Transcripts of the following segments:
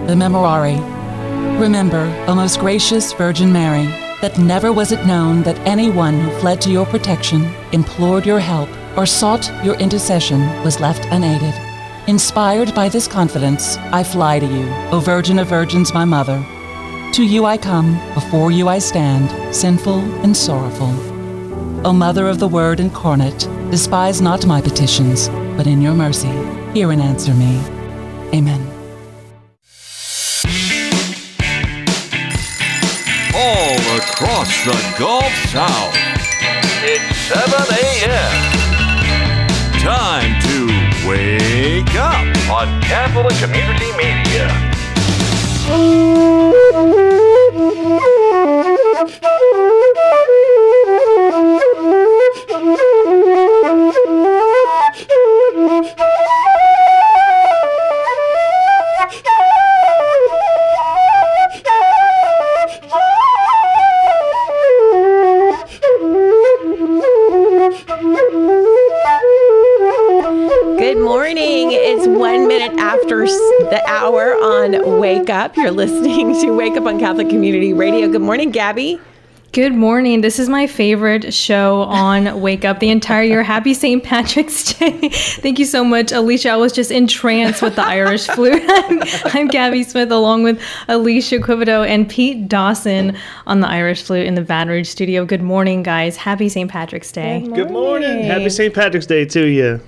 the Memorare. Remember, O most gracious Virgin Mary, that never was it known that anyone who fled to your protection, implored your help, or sought your intercession was left unaided. Inspired by this confidence, I fly to you, O Virgin of Virgins, my Mother. To you I come, before you I stand, sinful and sorrowful. O Mother of the Word incarnate, despise not my petitions, but in your mercy, hear and answer me. Amen. All across the Gulf South, it's 7 a.m. Time to wake up on Catholic Community Media. The hour on Wake Up. You're listening to Wake Up on Catholic Community Radio. Good morning, Gabby. Good morning. This is my favorite show on Wake Up the entire year. Happy St. Patrick's Day. Thank you so much, Alicia. I was just entranced with the Irish flute. I'm Gabby Smith, along with Alicia Quivido and Pete Dawson on the Irish flute in the Baton Rouge studio. Good morning, guys. Happy St. Patrick's Day. Good morning. Happy St. Patrick's Day to you.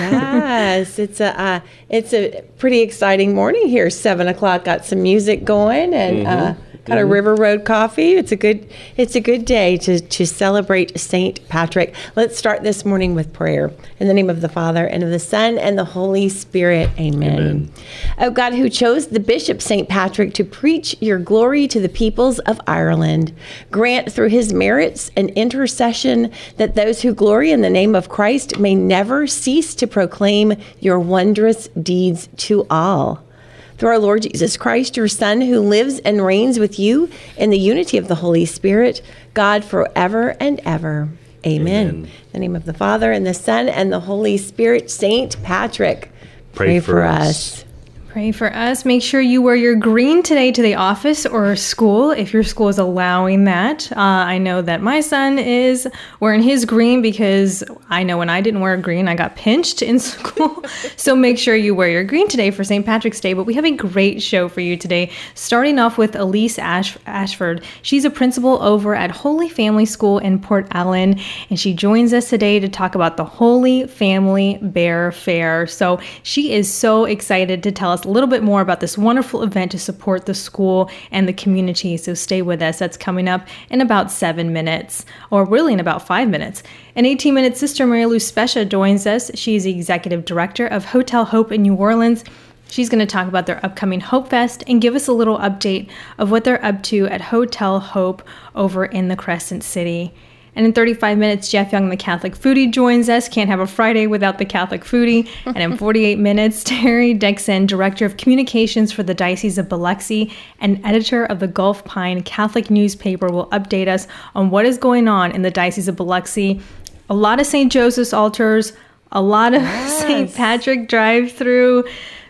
Yes, it's a pretty exciting morning here. 7 o'clock, got some music going, and got a River Road coffee. It's a good day to celebrate St. Patrick. Let's start this morning with prayer. In the name of the Father, and of the Son, and the Holy Spirit. Amen. Oh God, who chose the Bishop St. Patrick to preach your glory to the peoples of Ireland, grant through his merits and intercession that those who glory in the name of Christ may never cease to proclaim your wondrous deeds to all. Through our Lord Jesus Christ, your Son, who lives and reigns with you in the unity of the Holy Spirit, God forever and ever. Amen. In the name of the Father, and the Son, and the Holy Spirit. St. Patrick, pray for us. Pray for us. Make sure you wear your green today to the office or school, if your school is allowing that. I know that my son is wearing his green because I know when I didn't wear green, I got pinched in school. So make sure you wear your green today for St. Patrick's Day. But we have a great show for you today, starting off with Elise Ashford. She's a principal over at Holy Family School in Port Ellen, and she joins us today to talk about the Holy Family Bear Fair. So she is so excited to tell us a little bit more about this wonderful event to support the school and the community. So stay with us. That's coming up in about 7 minutes, or really in about 5 minutes. In 18 minutes, Sister Mary Lou Specia joins us. She's the executive director of Hotel Hope in New Orleans. She's going to talk about their upcoming Hope Fest and give us a little update of what they're up to at Hotel Hope over in the Crescent City. And in 35 minutes, Jeff Young, the Catholic Foodie, joins us. Can't have a Friday without the Catholic Foodie. And in 48 minutes, Terry Dixon, Director of Communications for the Diocese of Biloxi and editor of the Gulf Pine Catholic newspaper, will update us on what is going on in the Diocese of Biloxi. A lot of St. Joseph's altars, a lot of St. Patrick drive-through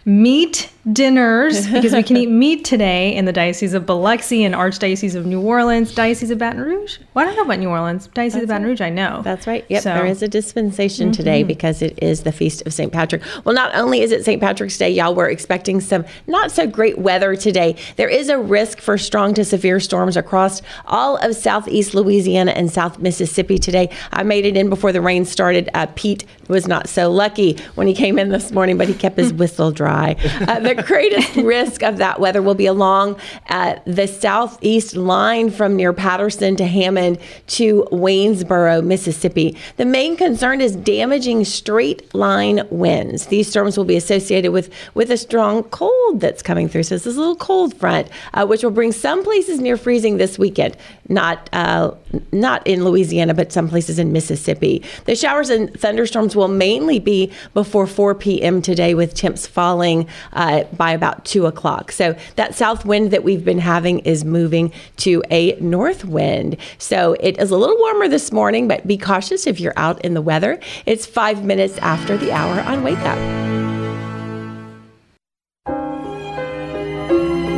meat dinners, because we can eat meat today in the Diocese of Biloxi and Archdiocese of New Orleans, Diocese of Baton Rouge. Well, I don't know about New Orleans. Diocese of Baton Rouge, I know. That's right. Yep, so there is a dispensation today because it is the Feast of St. Patrick. Well, not only is it St. Patrick's Day, y'all, we're expecting some not so great weather today. There is a risk for strong to severe storms across all of southeast Louisiana and South Mississippi today. I made it in before the rain started. Pete was not so lucky when he came in this morning, but he kept his whistle dry. The greatest risk of that weather will be along the southeast line from near Patterson to Hammond to Waynesboro, Mississippi. The main concern is damaging straight line winds. These storms will be associated with a strong cold that's coming through. So this is a little cold front, which will bring some places near freezing this weekend. Not in Louisiana, but some places in Mississippi. The showers and thunderstorms will mainly be before 4 p.m. today, with temps falling by about 2 o'clock. So that south wind that we've been having is moving to a north wind. So it is a little warmer this morning, but be cautious if you're out in the weather. It's 5 minutes after the hour on Wake Up.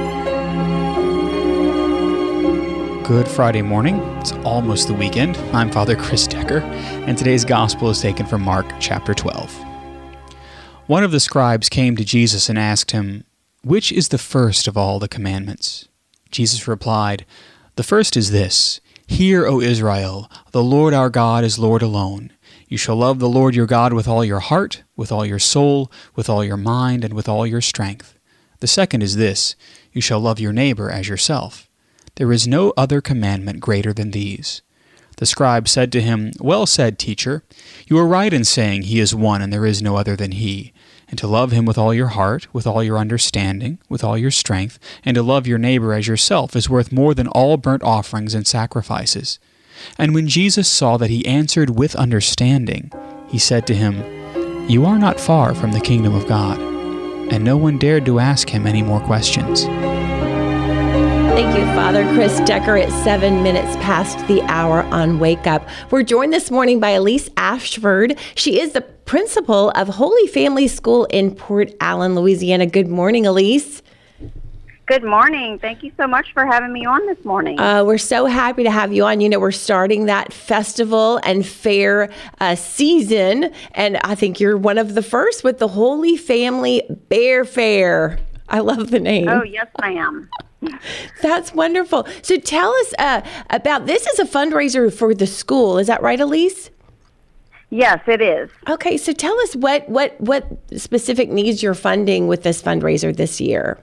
Good Friday morning. It's almost the weekend. I'm Father Chris Decker, and today's gospel is taken from Mark chapter 12. One of the scribes came to Jesus and asked him, "Which is the first of all the commandments?" Jesus replied, "The first is this, Hear, O Israel, the Lord our God is Lord alone. You shall love the Lord your God with all your heart, with all your soul, with all your mind, and with all your strength. The second is this, You shall love your neighbor as yourself. There is no other commandment greater than these." The scribe said to him, "Well said, teacher. You are right in saying he is one and there is no other than he. And to love him with all your heart, with all your understanding, with all your strength, and to love your neighbor as yourself is worth more than all burnt offerings and sacrifices." And when Jesus saw that he answered with understanding, he said to him, "You are not far from the kingdom of God." And no one dared to ask him any more questions. Thank you, Father Chris Decker. At 7 minutes past the hour on Wake Up. We're joined this morning by Elise Ashford. She is the principal of Holy Family School in Port Allen, Louisiana. Good morning, Elise. Good morning. Thank you so much for having me on this morning. We're so happy to have you on. You know, we're starting that festival and fair season, and I think you're one of the first with the Holy Family Bear Fair. I love the name. Oh, yes, ma'am. That's wonderful. So tell us about this. Is a fundraiser for the school. Is that right, Elise? Yes, it is. Okay, so tell us what specific needs you're funding with this fundraiser this year.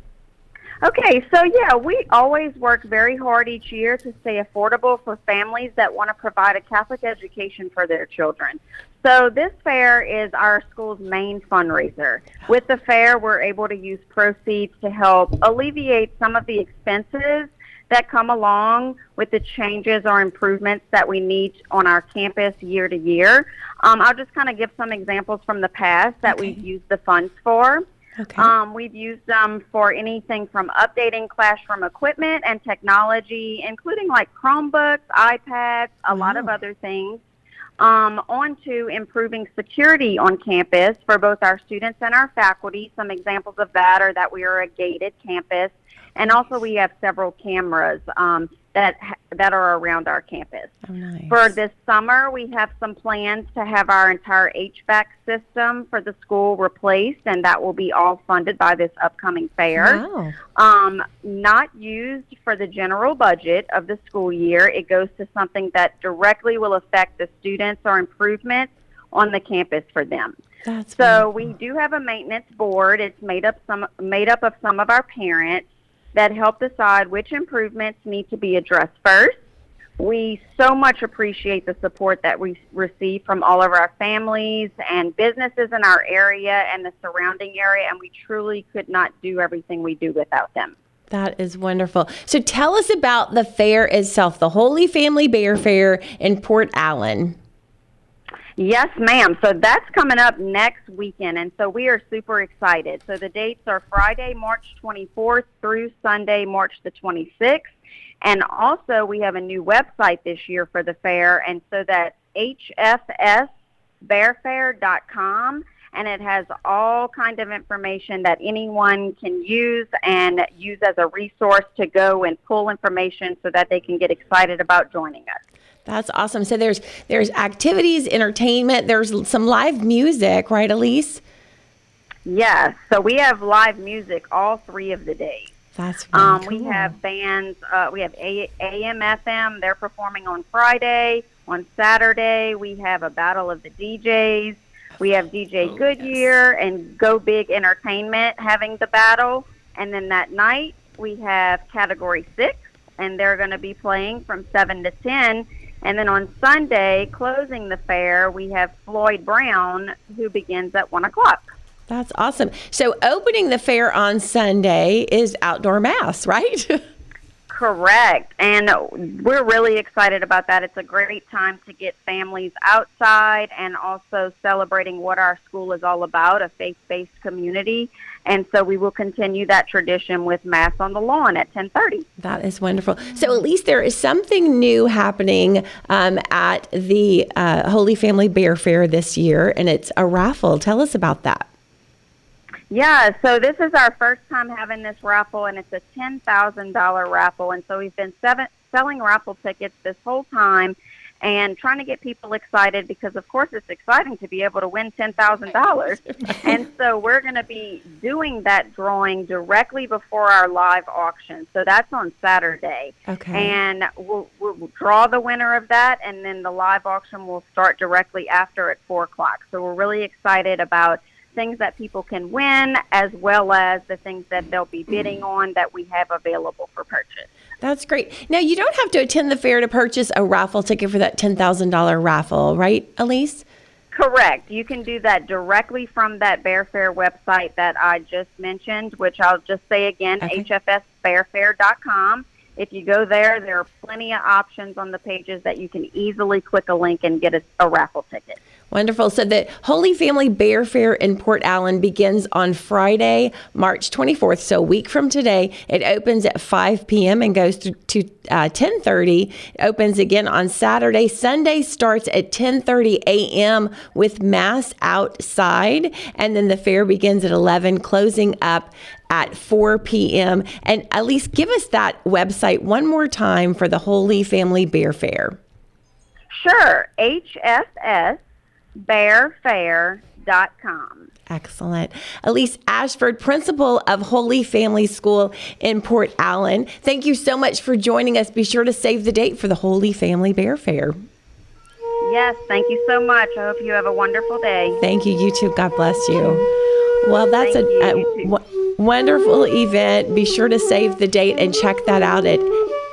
Okay, so yeah, we always work very hard each year to stay affordable for families that want to provide a Catholic education for their children. So this fair is our school's main fundraiser. With the fair, we're able to use proceeds to help alleviate some of the expenses that come along with the changes or improvements that we need on our campus year to year. I'll just kind of give some examples from the past that we've used the funds for. Okay. We've used them for anything from updating classroom equipment and technology, including like Chromebooks, iPads, a lot of other things, on to improving security on campus for both our students and our faculty. Some examples of that are that we are a gated campus, and also we have several cameras that are around our campus. Oh, nice. For this summer, we have some plans to have our entire HVAC system for the school replaced, and that will be all funded by this upcoming fair. Wow. Not used for the general budget of the school year. It goes to something that directly will affect the students or improvements on the campus for them. That's so wonderful. we do have a maintenance board. It's made up of some of our parents that help decide which improvements need to be addressed first. We so much appreciate the support that we receive from all of our families and businesses in our area and the surrounding area, and we truly could not do everything we do without them. That is wonderful. So tell us about the fair itself, the Holy Family Bear Fair in Port Allen. Yes, ma'am. So that's coming up next weekend, and so we are super excited. So the dates are Friday, March 24th through Sunday, March the 26th. And also we have a new website this year for the fair, and so that's hfsbearfair.com, and it has all kind of information that anyone can use and use as a resource to go and pull information so that they can get excited about joining us. That's awesome. So there's activities, entertainment, there's some live music, right, Elise? Yes. So we have live music all 3 of the days. That's really cool. We have bands. We have AM, FM. They're performing on Friday. On Saturday, we have a battle of the DJs. We have DJ Goodyear and Go Big Entertainment having the battle. And then that night, we have Category 6, and they're going to be playing from 7 to 10. And then on Sunday, closing the fair, we have Floyd Brown, who begins at 1 o'clock. That's awesome. So opening the fair on Sunday is outdoor mass, right? Correct. And we're really excited about that. It's a great time to get families outside and also celebrating what our school is all about, a faith-based community. And so we will continue that tradition with Mass on the lawn at 10:30. That is wonderful. So at least there is something new happening at the Holy Family Bear Fair this year, and it's a raffle. Tell us about that. Yeah, so this is our first time having this raffle, and it's a $10,000 raffle. And so we've been selling raffle tickets this whole time and trying to get people excited because, of course, it's exciting to be able to win $10,000. And so we're going to be doing that drawing directly before our live auction. So that's on Saturday. Okay. And we'll draw the winner of that, and then the live auction will start directly after at 4 o'clock. So we're really excited about things that people can win, as well as the things that they'll be bidding on that we have available for purchase. That's great. Now, you don't have to attend the fair to purchase a raffle ticket for that $10,000 raffle, right, Elise? Correct. You can do that directly from that Bear Fair website that I just mentioned, which I'll just say again, hfsbearfair.com. If you go there, there are plenty of options on the pages that you can easily click a link and get a raffle ticket. Wonderful. So the Holy Family Bear Fair in Port Allen begins on Friday, March 24th, so a week from today. It opens at 5 p.m. and goes to 10:30. It opens again on Saturday. Sunday starts at 10:30 a.m. with Mass outside, and then the fair begins at 11, closing up at 4 p.m. And at least give us that website one more time for the Holy Family Bear Fair. Sure. hfsbearfair.com. Excellent. Elise Ashford, principal of Holy Family School in Port Allen, thank you so much for joining us. Be sure to save the date for the Holy Family Bear Fair. Yes, thank you so much. I hope you have a wonderful day. Thank you. You too. God bless you. Well, that's a wonderful event. Be sure to save the date and check that out at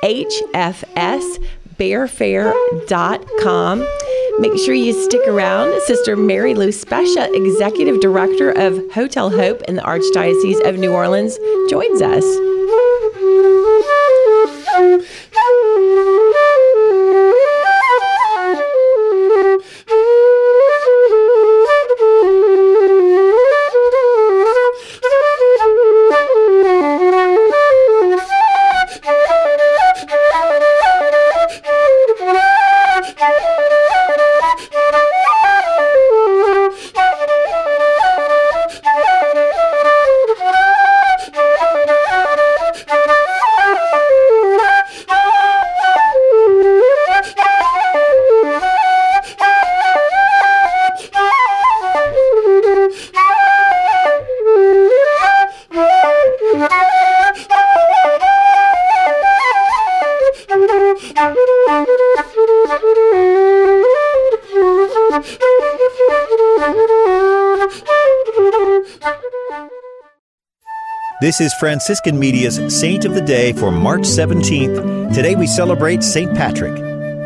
hfsbearfair.com. Make sure you stick around. Sister Mary Lou Specia, Executive Director of Hotel Hope in the Archdiocese of New Orleans, joins us. This is Franciscan Media's Saint of the Day for March 17th. Today we celebrate St. Patrick.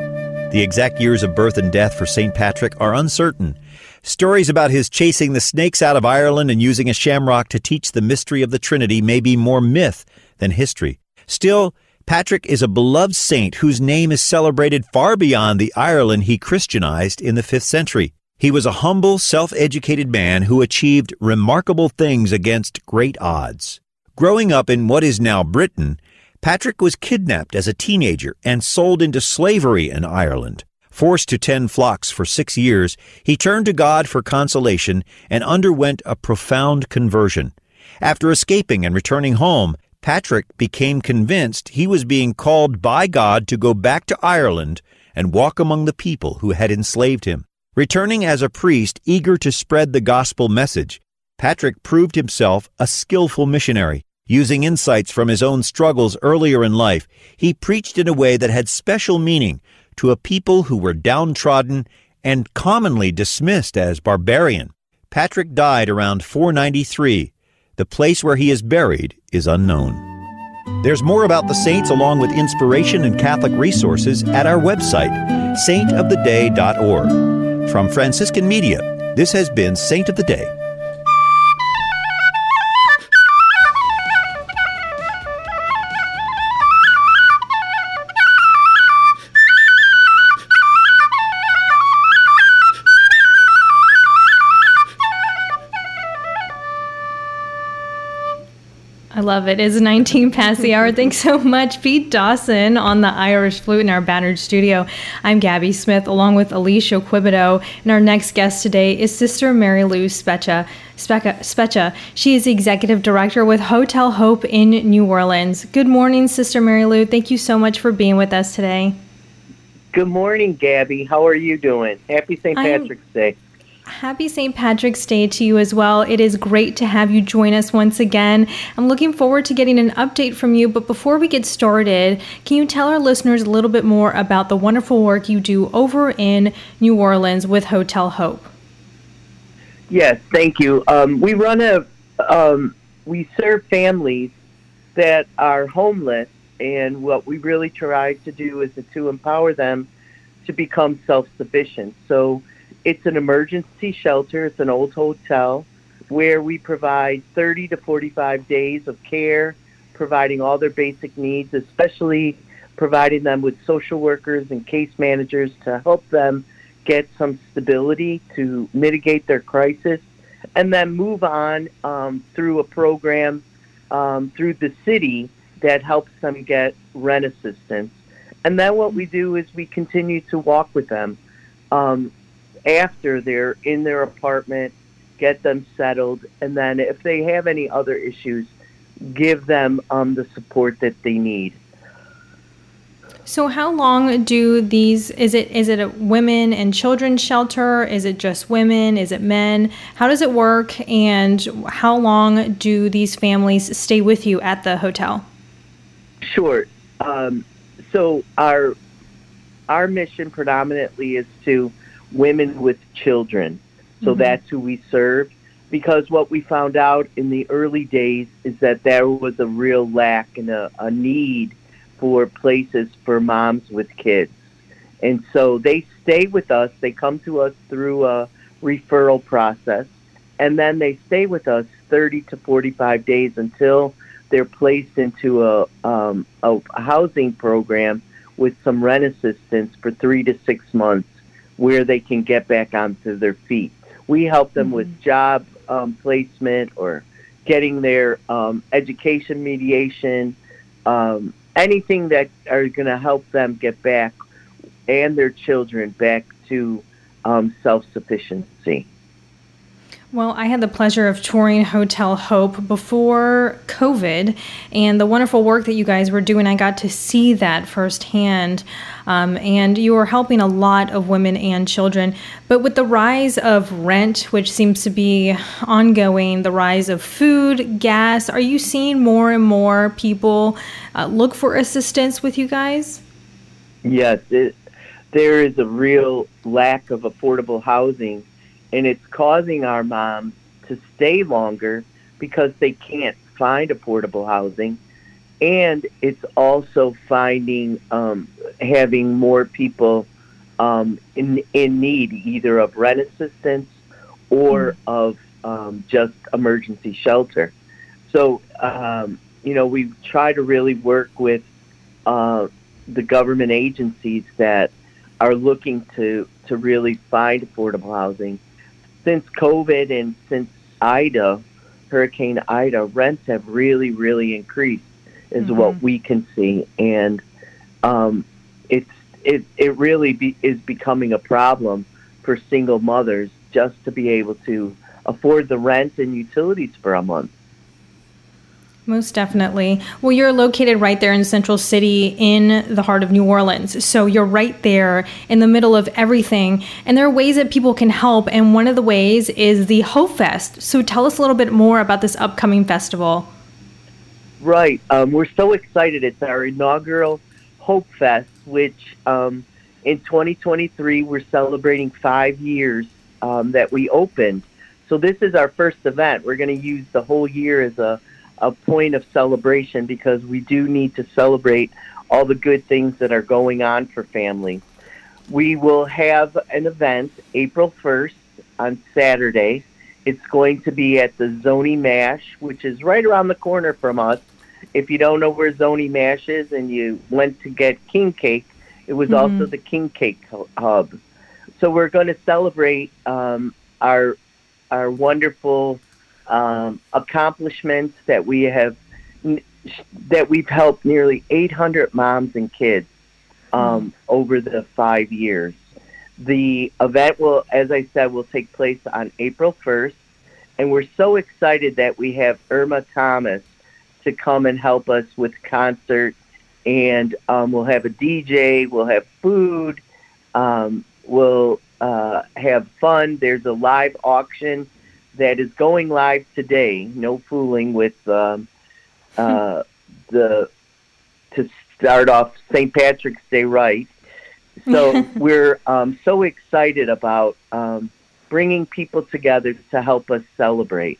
The exact years of birth and death for St. Patrick are uncertain. Stories about his chasing the snakes out of Ireland and using a shamrock to teach the mystery of the Trinity may be more myth than history. Still, Patrick is a beloved saint whose name is celebrated far beyond the Ireland he Christianized in the 5th century. He was a humble, self-educated man who achieved remarkable things against great odds. Growing up in what is now Britain, Patrick was kidnapped as a teenager and sold into slavery in Ireland. Forced to tend flocks for 6 years, he turned to God for consolation and underwent a profound conversion. After escaping and returning home, Patrick became convinced he was being called by God to go back to Ireland and walk among the people who had enslaved him. Returning as a priest eager to spread the gospel message, Patrick proved himself a skillful missionary. Using insights from his own struggles earlier in life, he preached in a way that had special meaning to a people who were downtrodden and commonly dismissed as barbarian. Patrick died around 493. The place where he is buried is unknown. There's more about the saints along with inspiration and Catholic resources at our website, saintoftheday.org. From Franciscan Media, this has been Saint of the Day. I love it. It's 19 past the hour. Thanks so much, Pete Dawson on the Irish flute in our Bainbridge studio. I'm Gabby Smith, along with Alicia Quibido, and our next guest today is Sister Mary Lou Speccia. She is the executive director with Hotel Hope in New Orleans. Good morning, Sister Mary Lou. Thank you so much for being with us today. Good morning, Gabby. How are you doing? Happy St. Patrick's Day. Happy St. Patrick's Day to you as well. It is great to have you join us once again. I'm looking forward to getting an update from you, but before we get started, can you tell our listeners a little bit more about the wonderful work you do over in New Orleans with Hotel Hope? Yes, thank you. We serve families that are homeless, and what we really try to do is to empower them to become self-sufficient. So it's an emergency shelter. It's an old hotel where we provide 30 to 45 days of care, providing all their basic needs, especially providing them with social workers and case managers to help them get some stability to mitigate their crisis, and then move on through a program through the city that helps them get rent assistance. And then what we do is we continue to walk with them after they're in their apartment, get them settled, and then if they have any other issues, give them the support that they need. So how long do these, is it a women and children shelter? Is it just women? Is it men? How does it work? And how long do these families stay with you at the hotel? Sure. So our mission predominantly is to women with children. So that's who we serve, because what we found out in the early days is that there was a real lack and a need for places for moms with kids. And so they stay with us. They come to us through a referral process, and then they stay with us 30 to 45 days until they're placed into a housing program with some rent assistance for 3 to 6 months, where they can get back onto their feet. We help them with job placement or getting their education mediation, anything that are going to help them get back and their children back to self-sufficiency. Well, I had the pleasure of touring Hotel Hope before COVID, and the wonderful work that you guys were doing, I got to see that firsthand. And you were helping a lot of women and children. But with the rise of rent, which seems to be ongoing, the rise of food, gas, are you seeing more and more people look for assistance with you guys? Yes, there is a real lack of affordable housing, and it's causing our moms to stay longer because they can't find affordable housing. And it's also finding, having more people in need, either of rent assistance or of just emergency shelter. So, we try to really work with the government agencies that are looking to really find affordable housing. Since COVID and since Hurricane Ida, rents have really, really increased, is what we can see. And it really is becoming a problem for single mothers just to be able to afford the rent and utilities for a month. Most definitely. Well, you're located right there in Central City in the heart of New Orleans. So you're right there in the middle of everything. And there are ways that people can help. And one of the ways is the Hope Fest. So tell us a little bit more about this upcoming festival. Right. We're so excited. It's our inaugural Hope Fest, which in 2023, we're celebrating 5 years that we opened. So this is our first event. We're going to use the whole year as a point of celebration, because we do need to celebrate all the good things that are going on for families. We will have an event April 1st on Saturday. It's going to be at the Zoni Mash, which is right around the corner from us. If you don't know where Zoni Mash is and you went to get king cake, it was also the king cake hub. So we're going to celebrate our wonderful accomplishments that we have, that we've helped nearly 800 moms and kids over the 5 years. The event will, as I said, will take place on April 1st, and we're so excited that we have Irma Thomas to come and help us with concert, and we'll have a DJ, we'll have food, we'll have fun. There's a live auction that is going live today. No fooling with to start off St. Patrick's Day right. So we're so excited about bringing people together to help us celebrate.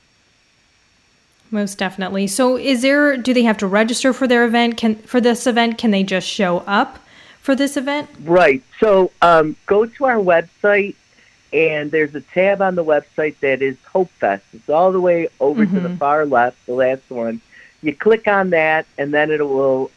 Most definitely. So do they have to register for their event? For this event, can they just show up for this event? Right. So go to our website, and there's a tab on the website that is Hope Fest. It's all the way over to the far left, the last one. You click on that, and then it will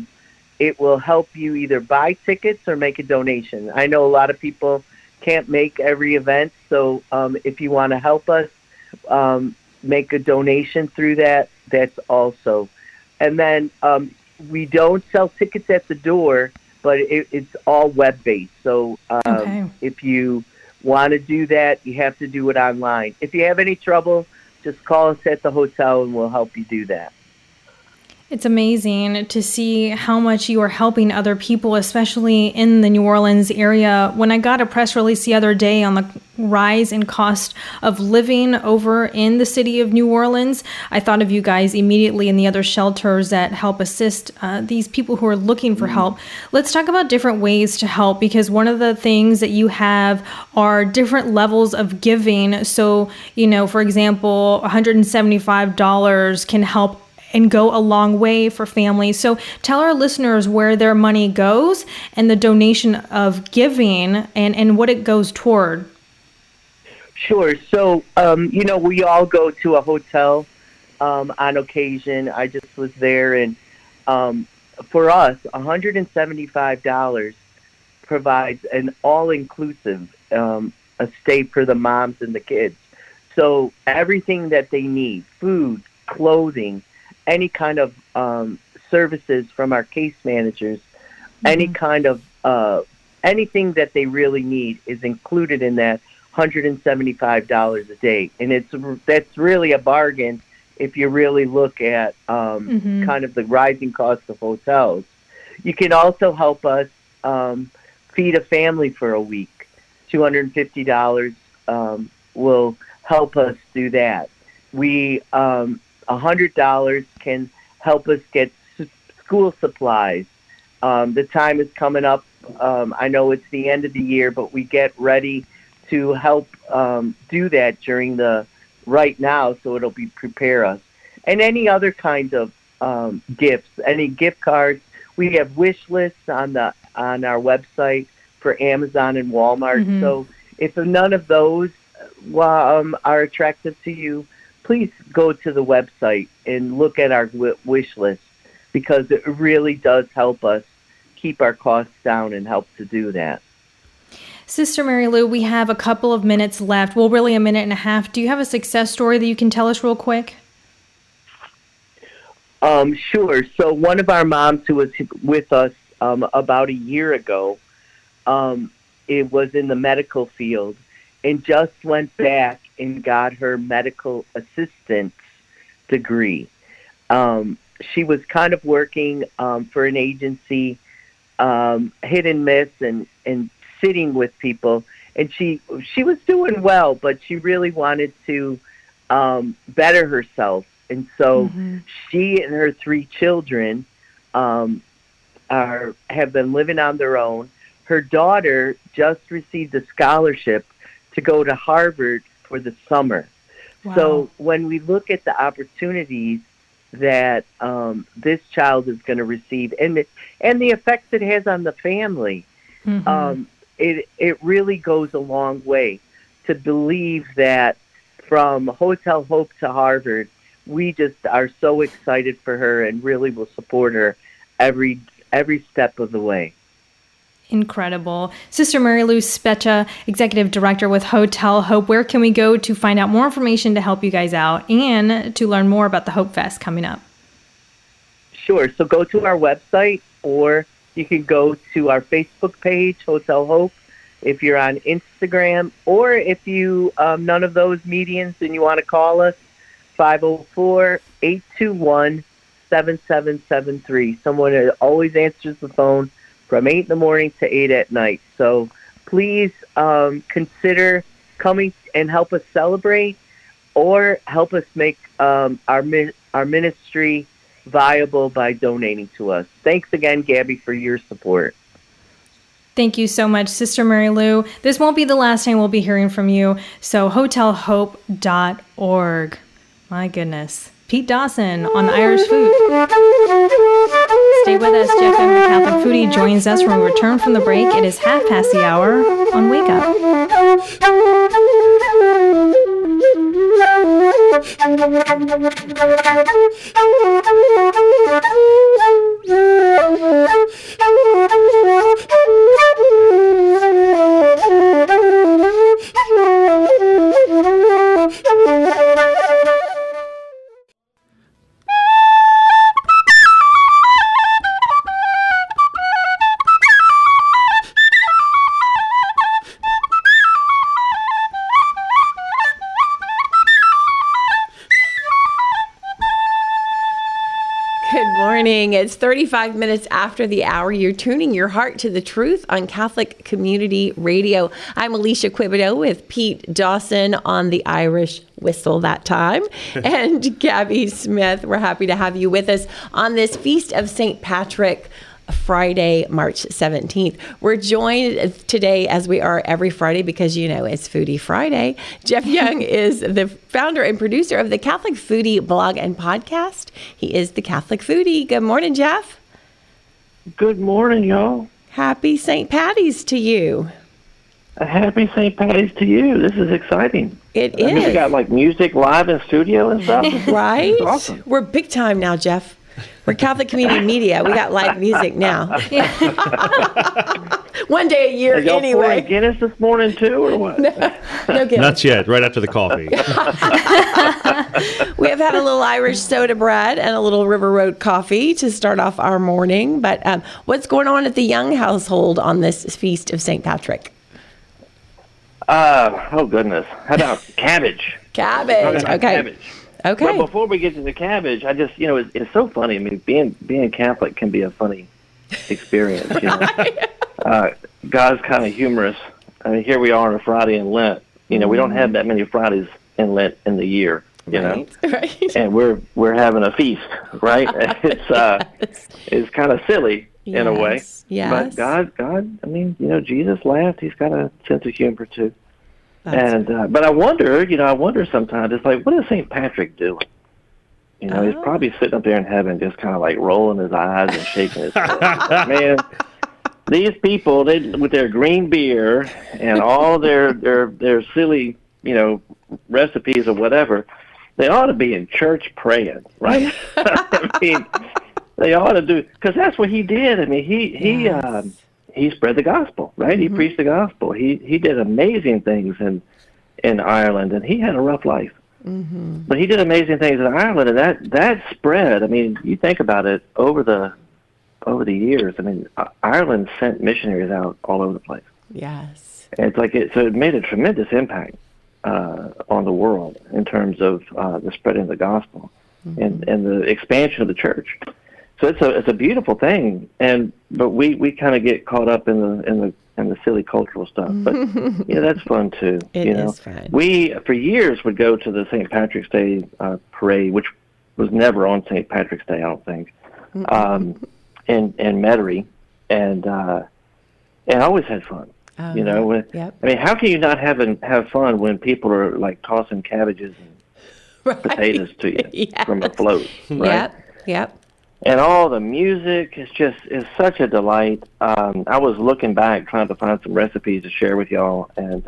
help you either buy tickets or make a donation. I know a lot of people can't make every event, so if you want to help us make a donation through that, that's also. And then we don't sell tickets at the door, but it's all web-based. So if you want to do that, you have to do it online. If you have any trouble, just call us at the hotel and we'll help you do that. It's amazing to see how much you are helping other people, especially in the New Orleans area. When I got a press release the other day on the rise in cost of living over in the city of New Orleans, I thought of you guys immediately and the other shelters that help assist these people who are looking for help. Let's talk about different ways to help, because one of the things that you have are different levels of giving. So, for example, $175 can help and go a long way for families. So tell our listeners where their money goes and the donation of giving and what it goes toward. Sure. So, we all go to a hotel on occasion. I just was there, and for us, $175 provides an all-inclusive a stay for the moms and the kids. So everything that they need, food, clothing, any kind of services from our case managers, any kind of anything that they really need is included in that $175 a day. And that's really a bargain if you really look at kind of the rising cost of hotels. You can also help us feed a family for a week. $250 will help us do that. We $100 can help us get school supplies. The time is coming up. I know it's the end of the year, but we get ready to help do that during the right now, so it'll prepare us. And any other kinds of gifts, any gift cards. We have wish lists on our website for Amazon and Walmart. So if none of those are attractive to you, please go to the website and look at our wish list, because it really does help us keep our costs down and help to do that. Sister Mary Lou, we have a couple of minutes left. Well, really a minute and a half. Do you have a success story that you can tell us real quick? Sure. So one of our moms who was with us about a year ago, it was in the medical field, and just went back and got her medical assistant degree. She was kind of working for an agency, hit and miss, and sitting with people. And she was doing well, but she really wanted to better herself. And so she and her 3 children have been living on their own. Her daughter just received a scholarship to go to Harvard for the summer. Wow. So when we look at the opportunities that this child is going to receive and the effects it has on the family, it really goes a long way to believe that from Hotel Hope to Harvard, we just are so excited for her and really will support her every step of the way. Incredible. Sister Mary Lou Speccia, Executive Director with Hotel Hope. Where can we go to find out more information to help you guys out and to learn more about the Hope Fest coming up? Sure. So go to our website, or you can go to our Facebook page, Hotel Hope, if you're on Instagram, or if you none of those mediums and you want to call us, 504-821-7773. Someone always answers the phone from 8 in the morning to 8 at night. So please consider coming and help us celebrate, or help us make our ministry viable by donating to us. Thanks again, Gabby, for your support. Thank you so much, Sister Mary Lou. This won't be the last time we'll be hearing from you. So hotelhope.org. My goodness. Pete Dawson on Irish food. Stay with us. Jeff Emmer, Catholic Foodie, joins us when we return from the break. It is 1/2 the hour on Wake Up. It's 35 minutes after the hour. You're tuning your heart to the truth on Catholic Community Radio. I'm Alicia Quibido with Pete Dawson on the Irish whistle that time. And Gabby Smith, we're happy to have you with us on this Feast of St. Patrick, Friday, March 17th. We're joined today, as we are every Friday, because it's Foodie Friday. Jeff Young is the founder and producer of the Catholic Foodie blog and podcast. He is the Catholic Foodie. Good morning, Jeff. Good morning, y'all. Happy St. Patty's to you. A happy St. Patty's to you. This is exciting. It is. I mean, we got like music live in studio and stuff. Right? It's awesome. We're big time now, Jeff. We're Catholic Community Media. We got live music now. One day a year, Are y'all anyway. pouring Guinness this morning too, or what? No Guinness. Not yet. Right after the coffee. We have had a little Irish soda bread and a little River Road coffee to start off our morning. But what's going on at the Young household on this Feast of St. Patrick? Oh goodness! How about cabbage? Cabbage. Okay. Cabbage. Okay. But before we get to the cabbage, I just, it's so funny. I mean, being Catholic can be a funny experience. God's kind of humorous. I mean, here we are on a Friday in Lent. We don't have that many Fridays in Lent in the year. Right. And we're having a feast, right? It's kind of silly in a way. Yes. But God. I mean, Jesus laughed. He's got a sense of humor too. But I wonder sometimes, it's like, what is St. Patrick doing? He's probably sitting up there in heaven just kind of like rolling his eyes and shaking his head. Man, these people, they with their green beer and all their silly, recipes or whatever, they ought to be in church praying, right? I mean, they ought to do, because that's what he did. I mean, he spread the gospel, right? Mm-hmm. He preached the gospel. He did amazing things in Ireland, and he had a rough life. Mm-hmm. But he did amazing things in Ireland, and that spread. I mean, you think about it over the years. I mean, Ireland sent missionaries out all over the place. Yes, and so it made a tremendous impact on the world in terms of the spreading of the gospel and the expansion of the church. So it's a beautiful thing, but we kind of get caught up in the silly cultural stuff. But that's fun too. It is fun. We for years would go to the St. Patrick's Day parade, which was never on St. Patrick's Day, I don't think, in Metairie, and I always had fun. Yep. I mean, how can you not have fun when people are like tossing cabbages and potatoes to you from a float? Right? Yep. And all the music is such a delight. I was looking back, trying to find some recipes to share with y'all, and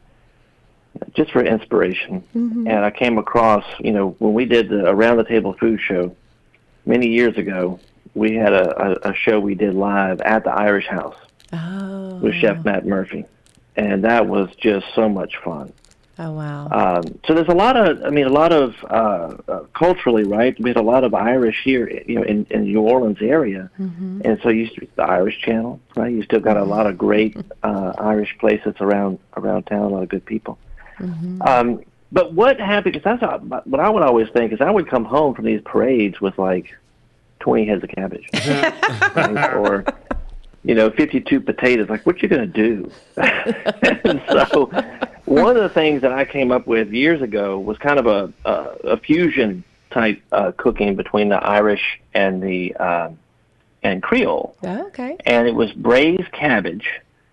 just for inspiration. Mm-hmm. And I came across, when we did the Around the Table Food Show many years ago, we had a show we did live at the Irish House with Chef Matt Murphy. And that was just so much fun. Oh, wow. So there's a lot of culturally, right? We had a lot of Irish here, in New Orleans area, and so you the Irish Channel, right? You still got a lot of great Irish places around town, a lot of good people. But what happened? Because what I would always think is I would come home from these parades with like 20 heads of cabbage, right? Or 52 potatoes. Like, what you gonna do? And so one of the things that I came up with years ago was kind of a fusion type cooking between the Irish and the and Creole. Oh, okay. And it was braised cabbage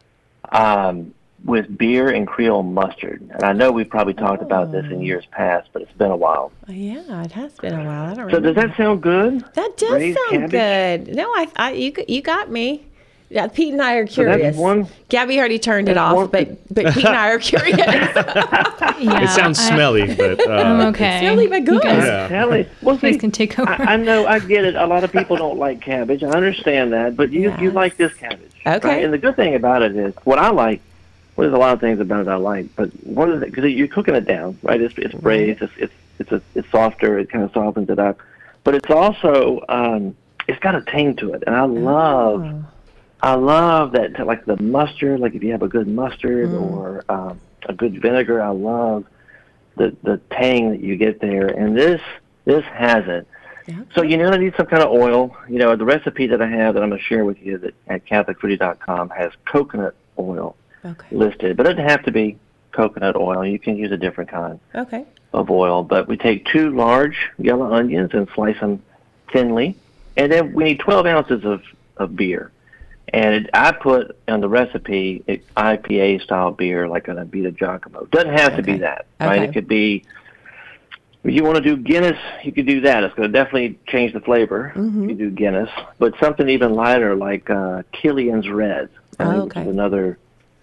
with beer and Creole mustard. And I know we've probably talked about this in years past, but it's been a while. Yeah, it has been a while. I don't So remember. does that sound good? That does Braised sound cabbage? good. No, you got me. Yeah, Pete and I are curious. So that's one. Gabby already turned it off, but Pete and I are curious. It sounds smelly, but I'm okay. Smelly but good. Smelly. Well, You guys see, can take over. I know, I get it. A lot of people don't like cabbage. I understand that, but you like this cabbage. Okay. Right? And the good thing about it is, what I like, well, there's a lot of things about it I like, but one of the, because you're cooking it down, right? It's braised, it's softer, it kind of softens it up, but it's also it's got a tang to it, and I love that, like the mustard. Like if you have a good mustard or a good vinegar, I love the tang that you get there, and this has it. So I need some kind of oil. The recipe that I have that I'm going to share with you that at CatholicFoodie.com has coconut oil listed, but it doesn't have to be coconut oil. You can use a different kind of oil. But we take 2 large yellow onions and slice them thinly, and then we need 12 ounces of beer. And I put on the recipe IPA style beer, like an Abita Giacomo. Doesn't have to be that, right? It could be. If you want to do Guinness, you could do that. It's going to definitely change the flavor. You do Guinness, but something even lighter like Killian's Red, which is another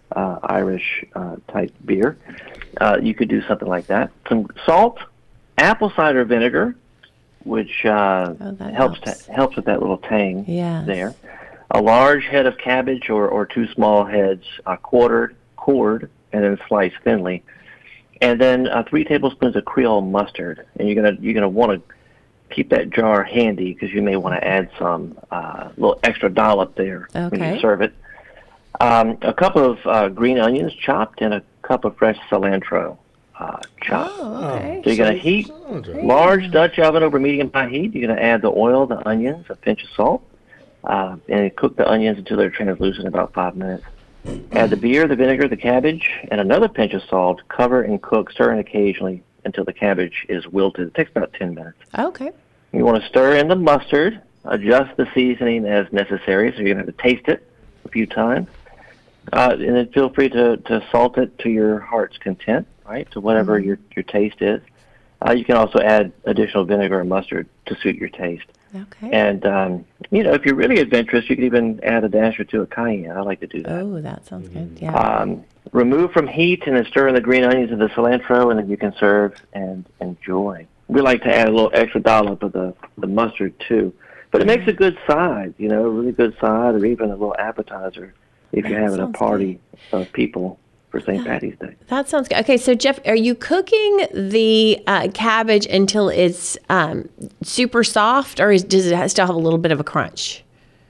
Irish type beer. You could do something like that. Some salt, apple cider vinegar, which helps with that little tang there. A large head of cabbage or 2 small heads, cored, and then sliced thinly. And then 3 tablespoons of Creole mustard. And you're gonna want to keep that jar handy because you may want to add some little extra dollop there when you serve it. A cup of green onions chopped and a cup of fresh cilantro chopped. So you're going to heat large Dutch oven over medium-high heat. You're going to add the oil, the onions, a pinch of salt, and cook the onions until they're translucent, about 5 minutes. Add the beer, the vinegar, the cabbage, and another pinch of salt. Cover and cook, stirring occasionally until the cabbage is wilted. It takes about 10 minutes. Okay. You want to stir in the mustard, adjust the seasoning as necessary, so you're going to have to taste it a few times. And then feel free to salt it to your heart's content, right, to whatever your taste is. You can also add additional vinegar and mustard to suit your taste. Okay. And, if you're really adventurous, you can even add a dash or 2 of cayenne. I like to do that. Oh, that sounds good. Yeah. Remove from heat and then stir in the green onions and the cilantro, and then you can serve and enjoy. We like to add a little extra dollop of the mustard, too. But it makes a good side, a really good side, or even a little appetizer if you're having a party of people for St. Patty's Day. That sounds good. Okay, so Jeff, are you cooking the cabbage until it's super soft, or does it still have a little bit of a crunch?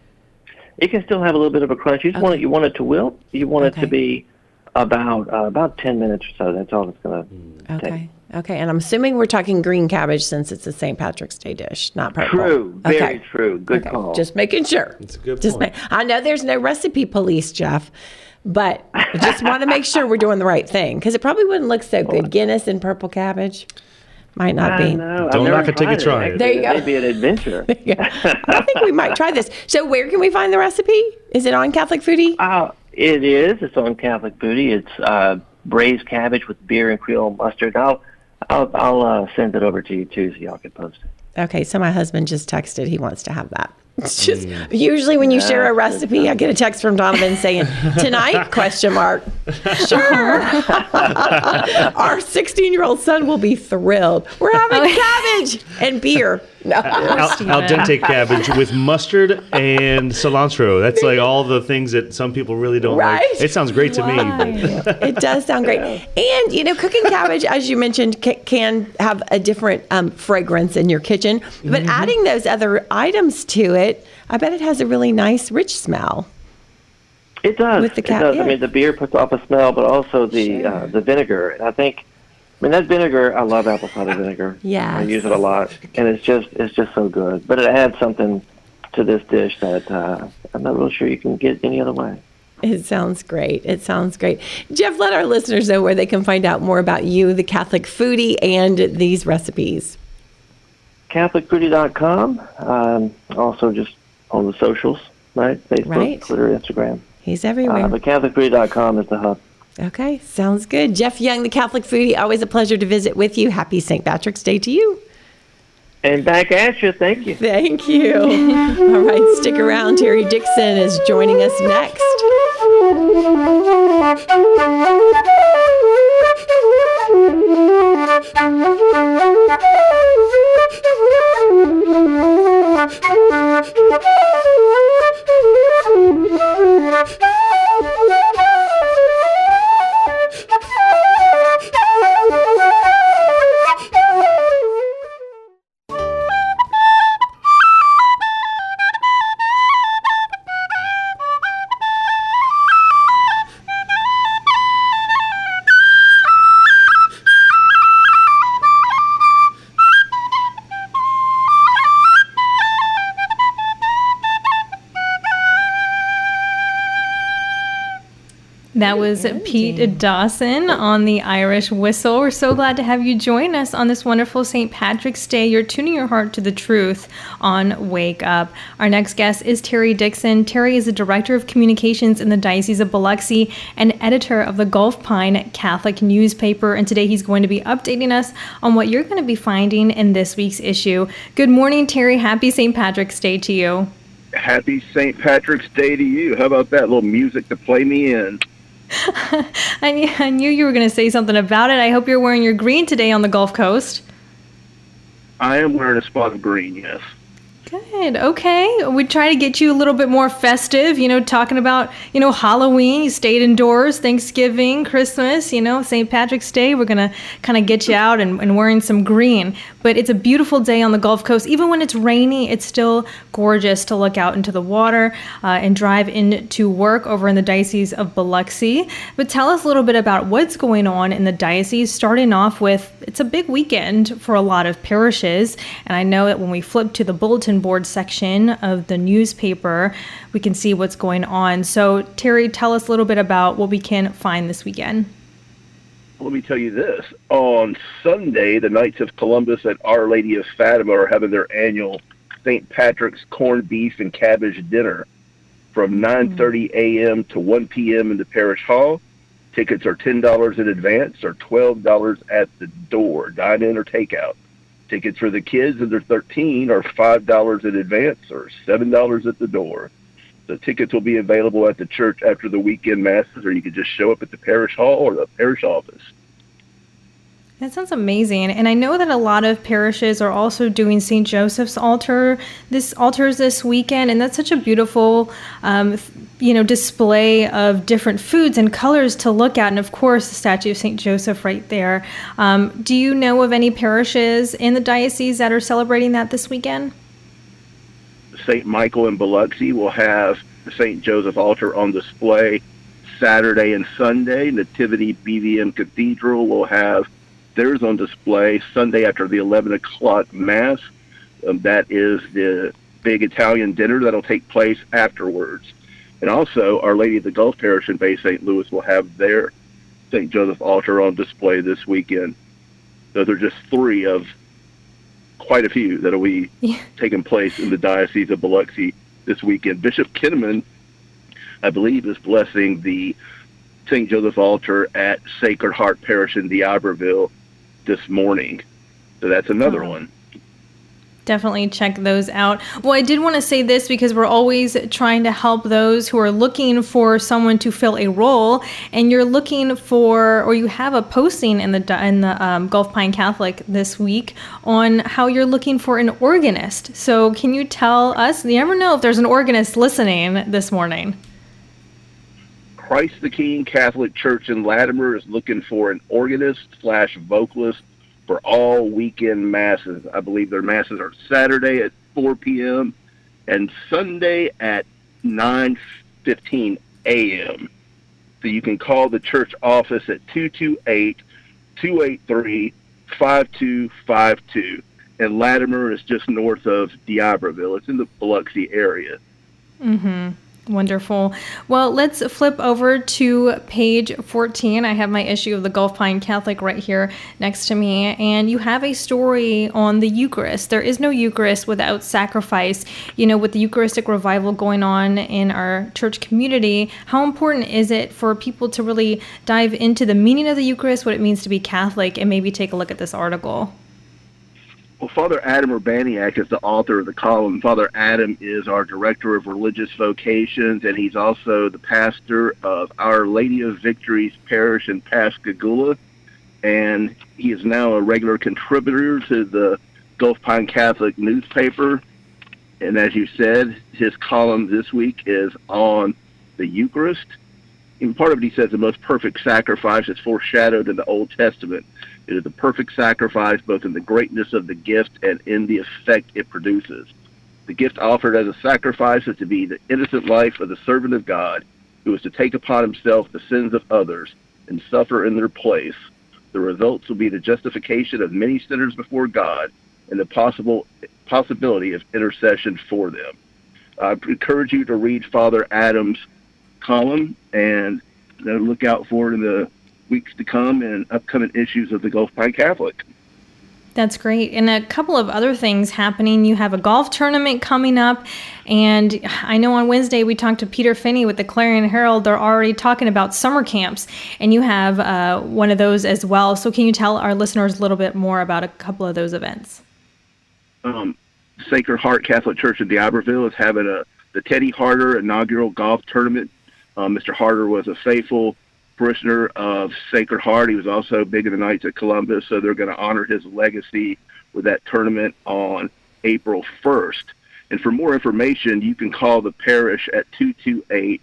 It can still have a little bit of a crunch. You want it to wilt. You want it to be about 10 minutes or so. That's all it's going to take. Okay, and I'm assuming we're talking green cabbage since it's a St. Patrick's Day dish, not purple. True, very true. Good call. Just making sure. It's a good point. I know there's no recipe police, Jeff, but I just want to make sure we're doing the right thing because it probably wouldn't look so good. Guinness and purple cabbage might not be. I know. Don't knock it till you try it. There you go. It may be an adventure. I think we might try this. So where can we find the recipe? Is it on Catholic Foodie? It is. It's on Catholic Foodie. It's braised cabbage with beer and Creole mustard. I'll send it over to you too, so y'all can post it. Okay, so my husband just texted. He wants to have that. It's just usually when you share a recipe, I get a text from Donovan saying, "Tonight?" ? Sure. Our 16-year-old son will be thrilled. We're having cabbage and beer. Al dente cabbage with mustard and cilantro. That's like all the things that some people really don't like. It sounds great to me. But It does sound great. And, cooking cabbage, as you mentioned, can have a different fragrance in your kitchen. But adding those other items to it, I bet it has a really nice, rich smell. It does. With the it does. yeah. I mean, the beer puts off a smell, but also the vinegar. And I think, that vinegar, I love apple cider vinegar. Yeah, I use it a lot, and it's just so good. But it adds something to this dish that I'm not really sure you can get any other way. It sounds great. Jeff, let our listeners know where they can find out more about you, the Catholic Foodie, and these recipes. CatholicFoodie.com. Also just on the socials, right? Facebook, Twitter, Instagram. He's everywhere. But CatholicFoodie.com is the hub. Okay, sounds good. Jeff Young, the Catholic Foodie, always a pleasure to visit with you. Happy St. Patrick's Day to you. And back at you. Thank you. Thank you. All right, stick around. Terry Dixon is joining us next. That was Pete Dawson on the Irish Whistle. We're so glad to have you join us on this wonderful St. Patrick's Day. You're tuning your heart to the truth on Wake Up. Our next guest is Terry Dixon. Terry is the Director of Communications in the Diocese of Biloxi and editor of the Gulf Pine Catholic newspaper. And today he's going to be updating us on what you're going to be finding in this week's issue. Good morning, Terry. Happy St. Patrick's Day to you. Happy St. Patrick's Day to you. How about that little music to play me in? I knew you were going to say something about it. I hope you're wearing your green today on the Gulf Coast. I am wearing a spot of green, yes. Good. Okay. We try to get you a little bit more festive, talking about, Halloween. You stayed indoors, Thanksgiving, Christmas, St. Patrick's Day. We're going to kind of get you out and wearing some green. But it's a beautiful day on the Gulf Coast. Even when it's rainy, it's still gorgeous to look out into the water and drive into work over in the Diocese of Biloxi. But tell us a little bit about what's going on in the diocese, starting off with, it's a big weekend for a lot of parishes. And I know that when we flip to the bulletin board section of the newspaper, we can see what's going on. So, Terry, tell us a little bit about what we can find this weekend. Let me tell you this. On Sunday, the Knights of Columbus at Our Lady of Fatima are having their annual St. Patrick's corned beef and cabbage dinner from 9:30 a.m. to 1 p.m. in the parish hall. Tickets are $10 in advance or $12 at the door, dine-in or takeout. Tickets for the kids under 13 are $5 in advance or $7 at the door. The tickets will be available at the church after the weekend masses, or you can just show up at the parish hall or the parish office. That sounds amazing. And I know that a lot of parishes are also doing St. Joseph's altars this weekend. And that's such a beautiful, display of different foods and colors to look at. And of course, the statue of St. Joseph right there. Do you know of any parishes in the diocese that are celebrating that this weekend? St. Michael in Biloxi will have the St. Joseph altar on display Saturday and Sunday. Nativity BVM Cathedral will have theirs on display Sunday after the 11 o'clock Mass. That is the big Italian dinner that'll take place afterwards. And also, Our Lady of the Gulf Parish in Bay St. Louis will have their St. Joseph altar on display this weekend. Those are just three of quite a few that will be taking place in the Diocese of Biloxi this weekend. Bishop Kinnaman, I believe, is blessing the St. Joseph altar at Sacred Heart Parish in D'Iberville this morning. So that's another one. Definitely check those out. Well, I did want to say this because we're always trying to help those who are looking for someone to fill a role, and you're looking for, or you have a posting in the Gulf Pine Catholic this week on how you're looking for an organist. So can you tell us, you never know if there's an organist listening this morning. Christ the King Catholic Church in Latimer is looking for an organist/vocalist for all weekend masses. I believe their masses are Saturday at 4 p.m. and Sunday at 9:15 a.m. So you can call the church office at 228-283-5252. And Latimer is just north of D'Iberville. It's in the Biloxi area. Mm-hmm. Wonderful. Well, let's flip over to page 14. I have my issue of the Gulf Pine Catholic right here next to me, and you have a story on the Eucharist. There is no Eucharist without sacrifice. You know, with the Eucharistic revival going on in our church community, how important is it for people to really dive into the meaning of the Eucharist, what it means to be Catholic, and maybe take a look at this article? Well, Father Adam Urbaniak is the author of the column. Father Adam is our Director of Religious Vocations, and he's also the pastor of Our Lady of Victories Parish in Pascagoula. And he is now a regular contributor to the Gulf Pine Catholic newspaper. And as you said, his column this week is on the Eucharist. In part of it, he says the most perfect sacrifice is foreshadowed in the Old Testament. It is the perfect sacrifice both in the greatness of the gift and in the effect it produces. The gift offered as a sacrifice is to be the innocent life of the servant of God, who is to take upon himself the sins of others and suffer in their place. The results will be the justification of many sinners before God and the possibility of intercession for them. I encourage you to read Father Adam's column and look out for it in the weeks to come and upcoming issues of the Gulf Pine Catholic. That's great. And a couple of other things happening. You have a golf tournament coming up, and I know on Wednesday we talked to Peter Finney with the Clarion Herald. They're already talking about summer camps, and you have one of those as well. So can you tell our listeners a little bit more about a couple of those events? Sacred Heart Catholic Church in D'Iberville is having the Teddy Harder inaugural golf tournament. Mr. Harder was a faithful parishioner of Sacred Heart. He was also big in the Knights of Columbus, so they're going to honor his legacy with that tournament on April 1st. And for more information, you can call the parish at 228.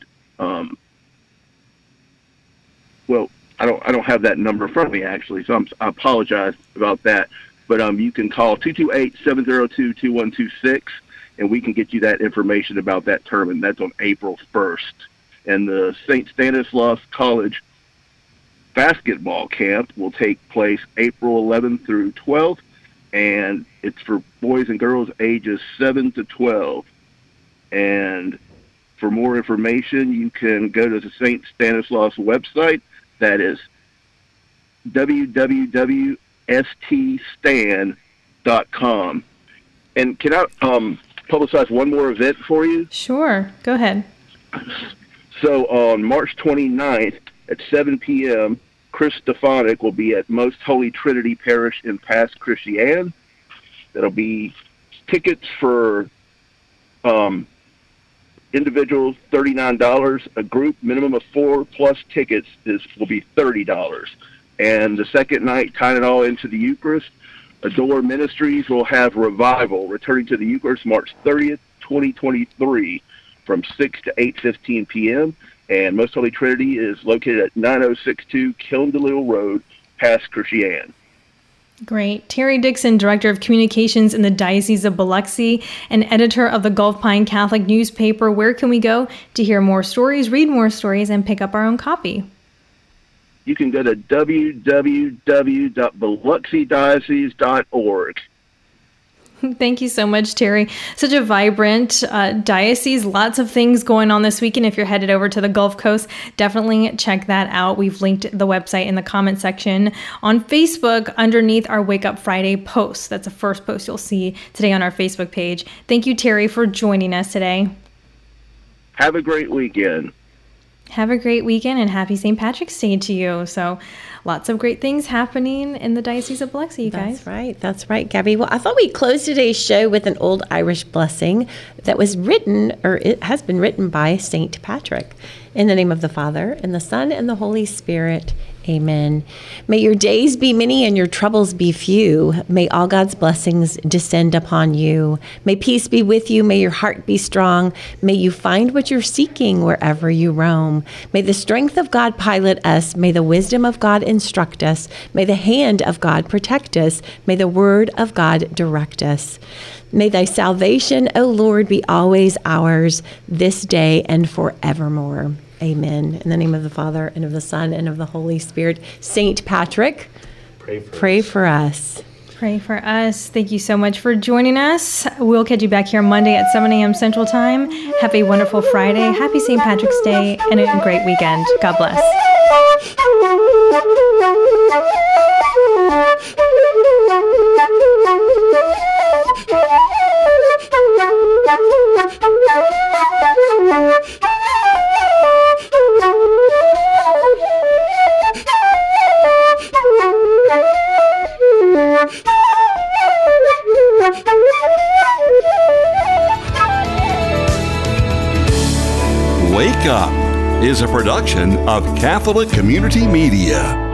Well, I don't have that number in front of me actually, so I apologize about that. But you can call 228-702-2126, and we can get you that information about that tournament. That's on April 1st. And the St. Stanislaus College basketball camp will take place April 11th through 12th, and it's for boys and girls ages 7 to 12. And for more information, you can go to the St. Stanislaus website. That is www.ststan.com. And can I publicize one more event for you? Sure. Go ahead. So on March 29th at 7 p.m., Chris Stefanik will be at Most Holy Trinity Parish in Pass Christian. That'll be tickets for individuals, $39. A group minimum of 4 plus tickets will be $30. And the second night, tying it all into the Eucharist, Adore Ministries will have Revival, returning to the Eucharist March 30th, 2023. From 6 to 8:15 p.m., and Most Holy Trinity is located at 9062 Kilndalil Road, Pass Christian. Great. Terry Dixon, Director of Communications in the Diocese of Biloxi and editor of the Gulf Pine Catholic newspaper. Where can we go to hear more stories, read more stories, and pick up our own copy? You can go to www.biloxidiocese.org. Thank you so much, Terry. Such a vibrant diocese. Lots of things going on this weekend. If you're headed over to the Gulf Coast, definitely check that out. We've linked the website in the comment section on Facebook underneath our Wake Up Friday post. That's the first post you'll see today on our Facebook page. Thank you, Terry, for joining us today. Have a great weekend. Have a great weekend and happy St. Patrick's Day to you. So lots of great things happening in the Diocese of Biloxi, you guys. That's right, Gabby. Well, I thought we'd close today's show with an old Irish blessing that was written, or it has been written by St. Patrick. In the name of the Father, and the Son, and the Holy Spirit. Amen. May your days be many and your troubles be few. May all God's blessings descend upon you. May peace be with you. May your heart be strong. May you find what you're seeking wherever you roam. May the strength of God pilot us. May the wisdom of God instruct us. May the hand of God protect us. May the word of God direct us. May thy salvation, O Lord, be always ours this day and forevermore. Amen. In the name of the Father, and of the Son, and of the Holy Spirit. St. Patrick, pray for us. Pray for us. Thank you so much for joining us. We'll catch you back here Monday at 7 a.m. Central Time. Have a wonderful Friday. Happy St. Patrick's Day and a great weekend. God bless. Wake Up is a production of Catholic Community Media.